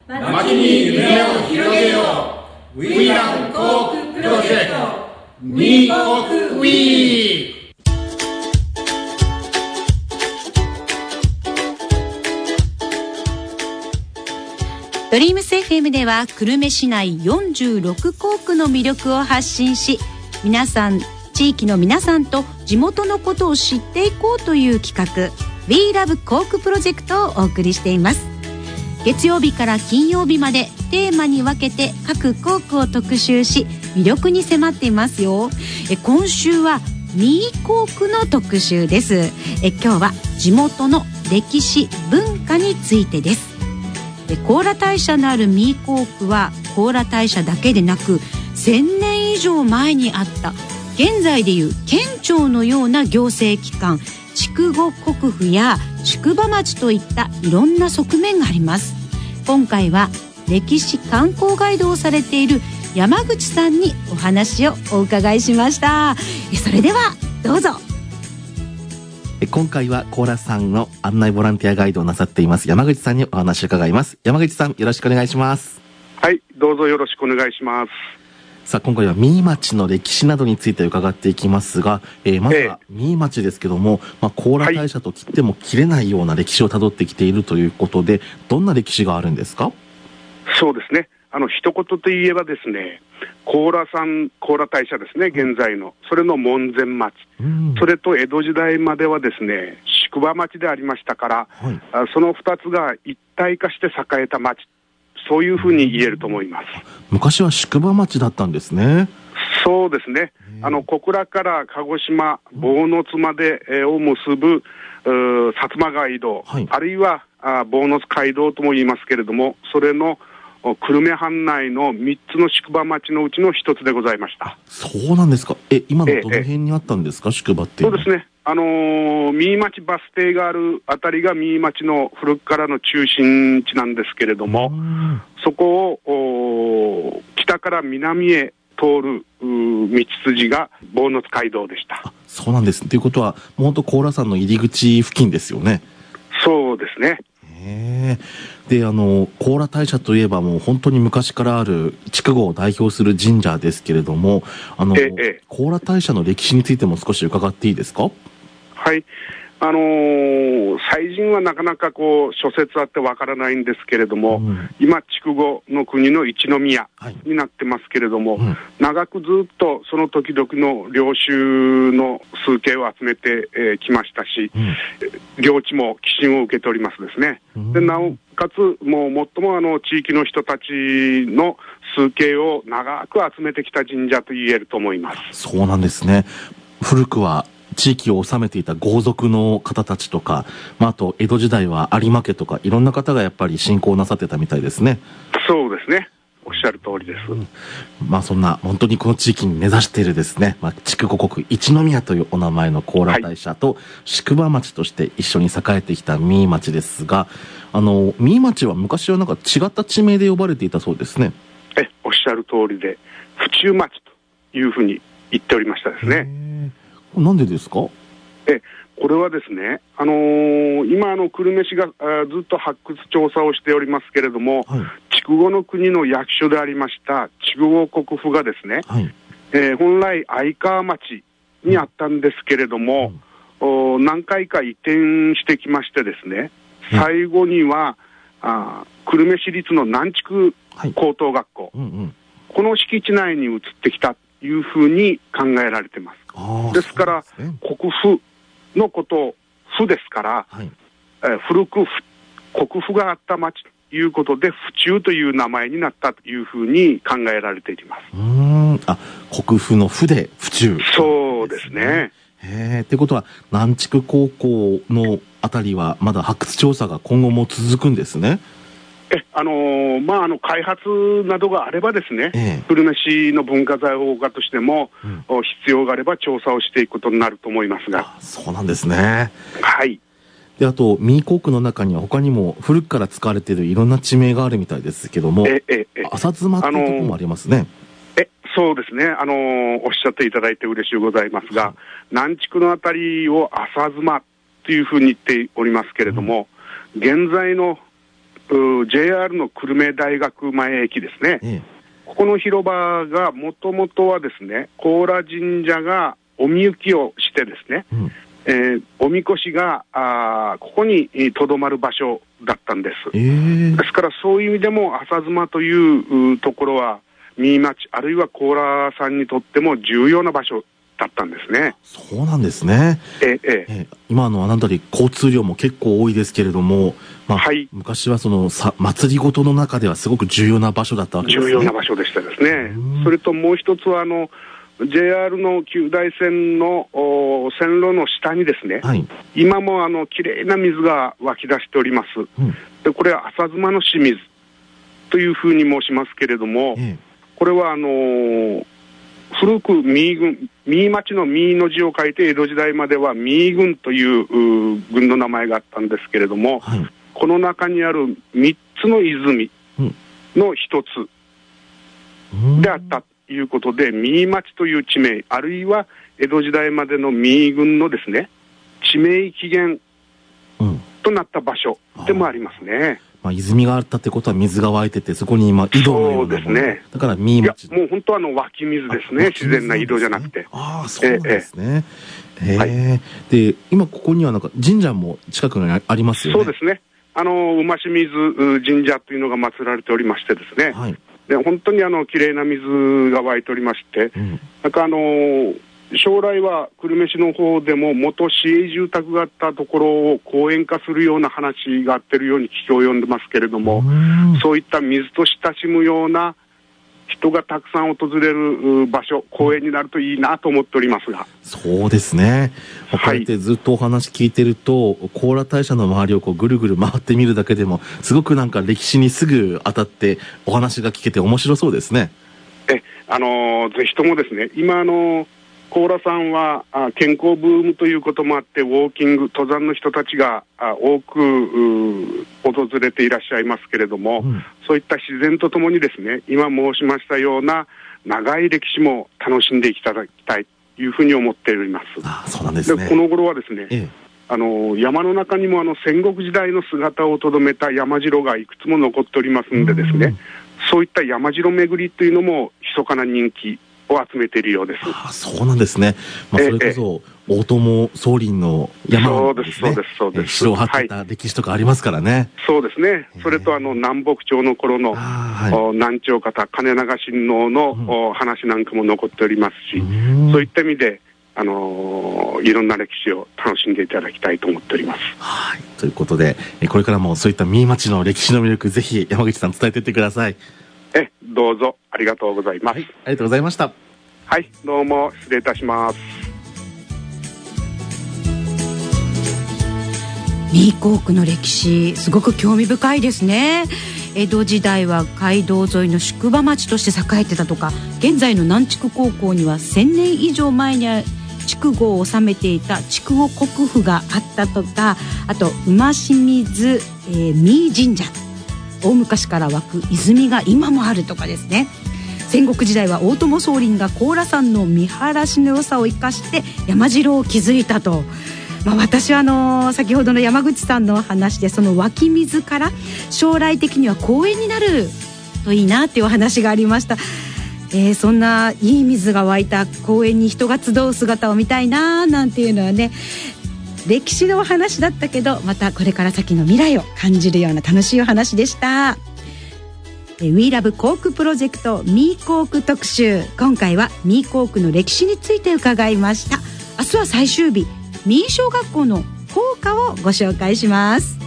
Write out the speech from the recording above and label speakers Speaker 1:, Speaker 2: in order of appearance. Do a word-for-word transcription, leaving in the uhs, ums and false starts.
Speaker 1: 街に夢を広げよう We Love コークプロジェクト We Cook We。
Speaker 2: ドリームス エフエム では久留米市内よんじゅうろくコークの魅力を発信し、皆さん地域の皆さんと地元のことを知っていこうという企画 We Love コークプロジェクトをお送りしています。月曜日から金曜日までテーマに分けて各コークを特集し、魅力に迫っていますよ。え今週はミーコークの特集です。え今日は地元の歴史文化についてです。高良大社のあるミーコークは高良大社だけでなくせんねん以上前にあった現在でいう県庁のような行政機関、筑後国府や宿場町といったいろんな側面があります。今回は歴史観光ガイドをされている山口さんにお話をお伺いしました。それではどうぞ。
Speaker 3: 今回は高良さんの案内ボランティアガイドをなさっています山口さんにお話を伺います。山口さん、よろしくお願いします。
Speaker 4: はい、どうぞよろしくお願いします。
Speaker 3: さあ、今回は三井町の歴史などについて伺っていきますが、えー、まずは三井町ですけども、まあ、高良大社と切っても切れないような歴史をたどってきているということで、どんな歴史があるんですか？
Speaker 4: そうですね、あの一言といえばですね、高良山、高良大社ですね、現在のそれの門前町、うん、それと江戸時代まではですね宿場町でありましたから、はい、あそのふたつが一体化して栄えた町、そういうふうに言えると思います。
Speaker 3: 昔は宿場町だったんですね。
Speaker 4: そうですね、あの小倉から鹿児島坊津まで、えー、を結ぶ薩摩街道、はい、あるいは坊津街道とも言いますけれども、それの久留米藩内のみっつの宿場町のうちのひとつでございました。
Speaker 3: そうなんですか。え、今のどの辺にあったんですか、ええ、宿場っていうのは。
Speaker 4: そうですね、あのー、三井町バス停があるあたりが三井町の古くからの中心地なんですけれども、そこを北から南へ通る道筋が坊津街道でした。
Speaker 3: あ、そうなんです。ということはもう本当高良山の入り口付近ですよね。
Speaker 4: そうですね。
Speaker 3: へで、あの高良大社といえばもう本当に昔からある筑後を代表する神社ですけれども、あの、ええ、高良大社の歴史についても少し伺っていいですか？
Speaker 4: はい、あのー、最近はなかなかこう諸説あってわからないんですけれども、うん、今筑後の国の一宮になってますけれども、はい、うん、長くずっとその時々の領主の数形を集めてき、えー、ましたし、うん、領地も寄進を受けておりますですね、うん、でなおかつもう最もあの地域の人たちの数形を長く集めてきた神社と言えると思います。
Speaker 3: そうなんですね。古くは地域を治めていた豪族の方たちとか、まあ、あと江戸時代は有馬家とかいろんな方がやっぱり信仰なさってたみたいですね。
Speaker 4: そうですね、おっしゃる通りです、うん、
Speaker 3: まあそんな本当にこの地域に根ざしているですね、まあ、筑後国一宮というお名前の高良大社と宿場町として一緒に栄えてきた三井町ですが、あの三井町は昔はなんか違った地名で呼ばれていたそうですね。
Speaker 4: えおっしゃる通りで府中町というふうに言っておりましたですね。
Speaker 3: なんでですか？
Speaker 4: えこれはですね、あのー、今あの久留米市がずっと発掘調査をしておりますけれども、はい、筑後の国の役所でありました筑後国府がですね、はい、えー、本来相川町にあったんですけれども、うん、何回か移転してきましてですね、うん、最後にはあ久留米市立の南筑高等学校、はい、うんうん、この敷地内に移ってきたというふうに考えられています。ですから、ね、国府のこと府ですから、はい、えー、古く国府があった町ということで府中という名前になったというふうに考えられています。
Speaker 3: うーん、あ、国府の府で府中、
Speaker 4: そうですね。
Speaker 3: へー、ってことは南筑高校のあたりはまだ発掘調査が今後も続くんですね。
Speaker 4: えあのーまあ、あの開発などがあればですね、ええ、久留米市の文化財保護課としても、うん、必要があれば調査をしていくことになると思いますが。
Speaker 3: そうなんですね。
Speaker 4: はい。
Speaker 3: で、あと三井コークの中には他にも古くから使われているいろんな地名があるみたいですけども、えええ浅妻っていうところもありますね。
Speaker 4: えそうですね、あのー、おっしゃっていただいて嬉しいございますが、はい、南筑のあたりを浅妻というふうに言っておりますけれども、うん、現在のジェイアール の久留米大学前駅ですね、ええ、ここの広場がもともとはですね、高良神社がおみゆきをしてですね、うん、えー、おみこしがあここにとどまる場所だったんです、えー、ですからそういう意味でも朝妻というところは三井町あるいは高良さんにとっても重要な場所だったんですね。
Speaker 3: そうなんですね。
Speaker 4: えええ
Speaker 3: 今のあの辺り交通量も結構多いですけれども、まあはい、昔はそのさ祭りごとの中ではすごく重要な場所だったわけですね。
Speaker 4: 重要な場所でしたですね。それともう一つはあの ジェイアール の九大線の線路の下にですね、はい、今もあのきれいな水が湧き出しております、うん、でこれは朝妻の清水というふうに申しますけれども、ええ、これはあのー古く三井郡、三井町の三井の字を書いて江戸時代までは三井郡という郡の名前があったんですけれども、はい、この中にあるみっつの泉の一つであったということで、三井町という地名あるいは江戸時代までの三井郡のですね地名起源となった場所でもありますね。
Speaker 3: まあ、泉があったってことは水が湧いてて、そこに今井戸のようなもの。
Speaker 4: そうですね。
Speaker 3: だから三井町。
Speaker 4: いや、もう本当はあの湧き水ですね。自然な井戸じゃなくて。
Speaker 3: ああ、そうなんですね。ええはい、で、今ここにはなんか神社も近くにありますよね。
Speaker 4: そうですね。あの、馬清水神社というのが祀られておりましてですね。はい。で、本当にあの、綺麗な水が湧いておりまして、うん、なんかあのー、将来は久留米市の方でも元市営住宅があったところを公園化するような話があってるように聞き及んでますけれども、そういった水と親しむような人がたくさん訪れる場所、公園になるといいなと思っておりますが。
Speaker 3: そうですね。こうやってずっとお話聞いてると、高良大社の周りをこうぐるぐる回ってみるだけでもすごくなんか歴史にすぐ当たってお話が聞けて面白そうですね。
Speaker 4: え、あのー、ぜひともですね、今あのー高良さんはあ健康ブームということもあってウォーキング登山の人たちがあ多く訪れていらっしゃいますけれども、うん、そういった自然とともにですね今申しましたような長い歴史も楽しんでいただきたいというふうに思っております。
Speaker 3: あ、そうなんですね。
Speaker 4: でこの頃はですね、ええ、あの山の中にもあの戦国時代の姿をとどめた山城がいくつも残っておりますんでですね、うん、そういった山城巡りというのも密かな人気を集めているようです。
Speaker 3: ああ、そうなんですね。まあ、それこそ、ええ、大友宗麟の山のですね、そうです、そうです、そうです。城を張ってた歴史とかありますからね。はい、
Speaker 4: そうですね。それとあの南北朝の頃の、はい、南朝方金長親王の、うん、話なんかも残っておりますし、そういった意味であのー、いろんな歴史を楽しんでいただきたいと思っております。
Speaker 3: はい。ということで、これからもそういった三井町の歴史の魅力、ぜひ山口さん伝えていってください。
Speaker 4: え、どうぞありがとうございます。はい、
Speaker 3: ありがとうございました。
Speaker 4: はい、どうも失礼いたします。
Speaker 2: 三井工区の歴史すごく興味深いですね。江戸時代は街道沿いの宿場町として栄えてたとか、現在の南筑高校にはせんねん以上前に筑後を治めていた筑後国府があったとか、あと馬清水、えー、三井神社、大昔から湧く泉が今もあるとかですね。戦国時代は大友宗麟が高良山の見晴らしの良さを生かして山城を築いたと。まあ、私はあの先ほどの山口さんの話でその湧き水から将来的には公園になるといいなっていうお話がありました。えー、そんないい水が湧いた公園に人が集う姿を見たいななんていうのはね、歴史のお話だったけどまたこれから先の未来を感じるような楽しいお話でした。We Love 校区プロジェクト三井校区特集、今回は三井校区の歴史について伺いました。明日は最終日、三井小学校の校歌をご紹介します。